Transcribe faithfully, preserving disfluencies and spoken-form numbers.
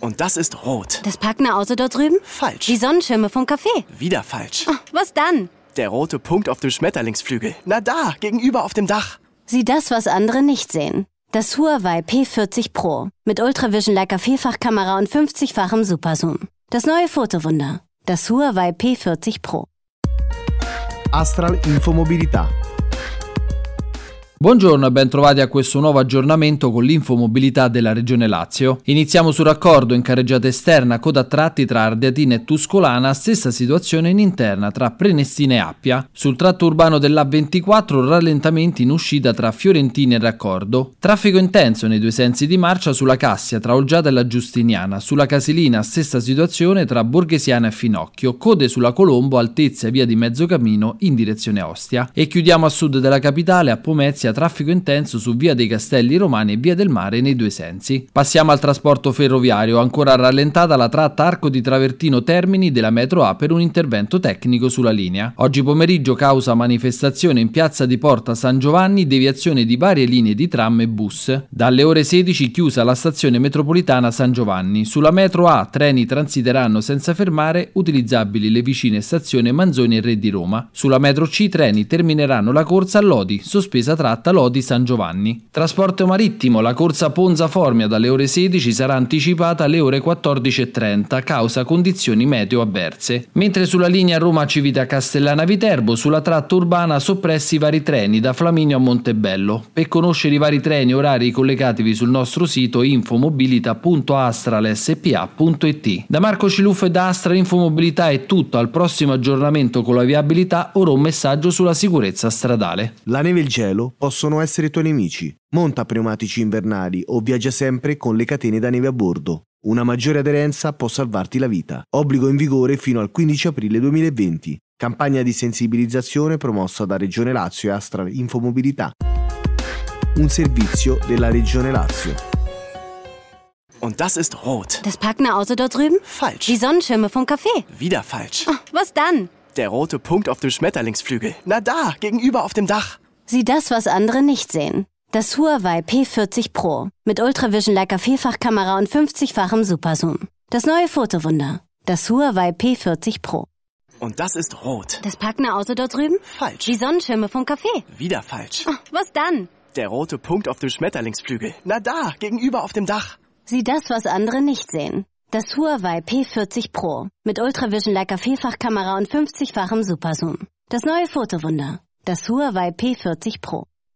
Und das ist rot. Das packende Auto dort drüben? Falsch. Die Sonnenschirme vom Café? Wieder falsch. Oh, was dann? Der rote Punkt auf dem Schmetterlingsflügel. Na da, gegenüber auf dem Dach. Sieh das, was andere nicht sehen. Das Huawei P vierzig Pro. Mit Ultravision Leica Vielfachkamera und fünfzigfachem Superzoom. Das neue Fotowunder. Das Huawei P vierzig Pro. Astral Infomobilità. Buongiorno e ben trovati a questo nuovo aggiornamento con l'infomobilità della Regione Lazio. Iniziamo sul raccordo in carreggiata esterna coda a tratti tra Ardeatina e Tuscolana, stessa situazione in interna tra Prenestina e Appia. Sul tratto urbano dell'A ventiquattro rallentamenti in uscita tra Fiorentina e Raccordo. Traffico intenso nei due sensi di marcia sulla Cassia tra Olgiata e la Giustiniana. Sulla Casilina stessa situazione tra Borghesiana e Finocchio. Code sulla Colombo altezza via di Mezzocamino in direzione Ostia. E chiudiamo a sud della capitale a Pomezia. Traffico intenso su via dei Castelli Romani e via del Mare nei due sensi. Passiamo al trasporto ferroviario, ancora rallentata la tratta Arco di Travertino Termini della metro A per un intervento tecnico sulla linea. Oggi pomeriggio causa manifestazione in piazza di Porta San Giovanni, deviazione di varie linee di tram e bus. Dalle ore sedici chiusa la stazione metropolitana San Giovanni. Sulla metro A treni transiteranno senza fermare, utilizzabili le vicine stazioni Manzoni e Re di Roma. Sulla metro C treni termineranno la corsa a Lodi, sospesa tratta Lodi San Giovanni. Trasporto marittimo, la corsa Ponza Formia dalle ore sedici sarà anticipata alle ore quattordici e trenta causa condizioni meteo avverse. Mentre sulla linea Roma Civita Castellana Viterbo sulla tratta urbana soppressi vari treni da Flaminio a Montebello. Per conoscere i vari treni e orari collegatevi sul nostro sito infomobilita punto astral s p a punto i t. Da Marco Ciluffo e da Astral Infomobilità è tutto, al prossimo aggiornamento con la viabilità, ora un messaggio sulla sicurezza stradale. La neve e il gelo possono essere tuoi nemici. Monta pneumatici invernali o viaggia sempre con le catene da neve a bordo. Una maggiore aderenza può salvarti la vita. Obbligo in vigore fino al quindici aprile duemilaventi. Campagna di sensibilizzazione promossa da Regione Lazio e Astral Infomobilità. Un servizio della Regione Lazio. Und das ist rot. Das packende Auto dort drüben? Falsch. Die Sonnenschirme vom Café? Wieder falsch. Oh, was dann? Der rote Punkt auf dem Schmetterlingsflügel. Na da, gegenüber auf dem Dach. Sieh das, was andere nicht sehen. Das Huawei P vierzig Pro. Mit Ultravision Leica Vielfachkamera und fünfzigfachem Superzoom. Das neue Fotowunder. Das Huawei P vierzig Pro. Und das ist rot. Das packende Auto dort drüben? Falsch. Die Sonnenschirme vom Café? Wieder falsch. Oh, was dann? Der rote Punkt auf dem Schmetterlingsflügel. Na da, gegenüber auf dem Dach. Sieh das, was andere nicht sehen. Das Huawei P vierzig Pro. Mit Ultravision Leica Vielfachkamera und fünfzigfachem Superzoom. Das neue Fotowunder. Das Huawei P vierzig Pro.